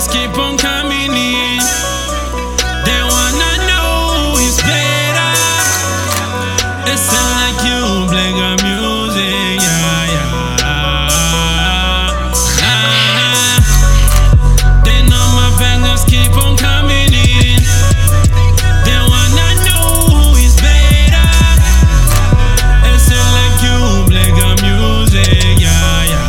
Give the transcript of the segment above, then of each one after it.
bangers keep on coming in. They wanna know it's better. It sound like you play good music, yeah, yeah. They know my bangers keep on coming in. They wanna know it's better. It sound like you play good music, yeah, yeah.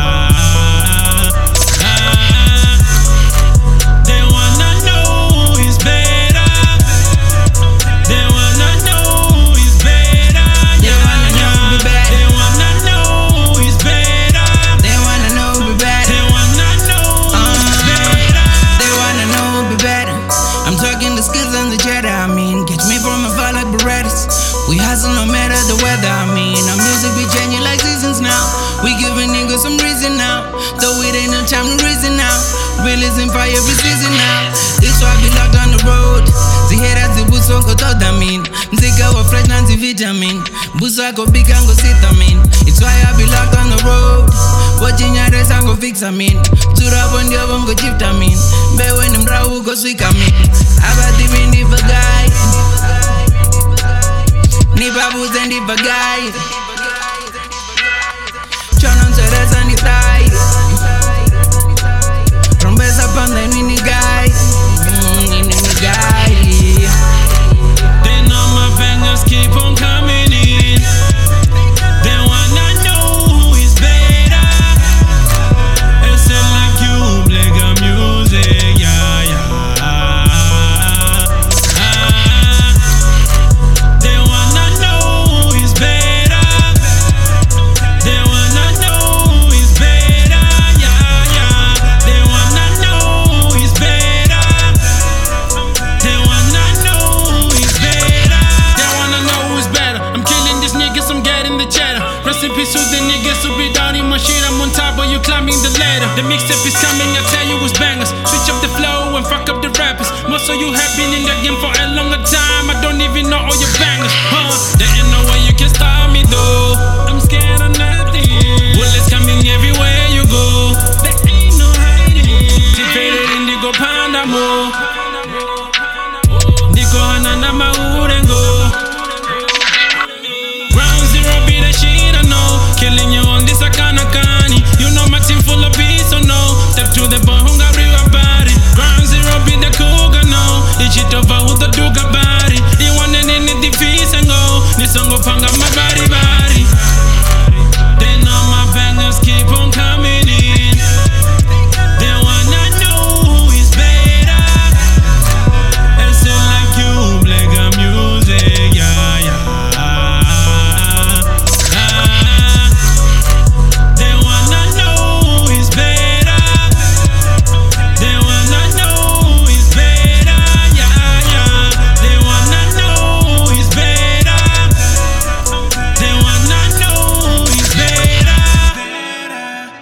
They wanna know it's better. They wanna know it's better, yeah, yeah. They wanna know it's better. They wanna know be better. They wanna know it's better. They wanna know be better. I'm talking the skills and the cheddar. I mean, catch me from afar like Berettas. We hustle no matter the weather. I mean, our music be changing like seasons now. We giving niggas some reason now. Though it ain't no time to reason now. Releasing fire every season now. This why I be locked on the road. Zihera zibuso kotoda mean. Nzika wa fresh nanzi vitamin. Buso ako big and go sit I mean. It's why I be locked on the road. Watching your dress and go fix I mean. Tura on the oven go shift I mean. Be when them raw go sweet I mean. Abati me ni bagay. Ni babus and ni bagay. Chonon seres and ni thigh. Rombes up on the mini guy. They know my bangers keep on coming in. They wanna know it's better. It sound like you play good music, yeah, yeah. They wanna know it's better. They wanna know it's better, yeah, yeah. They wanna know it's better. They wanna know it's better. They wanna know it's better. I'm killing these niggas, I'm getting the cheddar. Rest in peace to the niggas who be down in my shit. I'm on top, but you climbing the ladder. The mixtape is coming, I tell you it's bangers. Switch up the flow and fuck up the rappers. Most of you have been in the game for a longer time. I don't even know all your bangers, huh? There ain't no way you can stop me though. I'm scared of nothing. Bullets coming everywhere you go. There ain't no hiding. Faded indigo panda mo. Niko hanana maurengo. Ground zero be the shit I know. Killing you on this akanakani. You know my team full of beats, so no. Step to the boy hunga real body. Ground zero be the cougar no. It's shit over who the duga body. You want an in the defeat and go. This song go panga my body.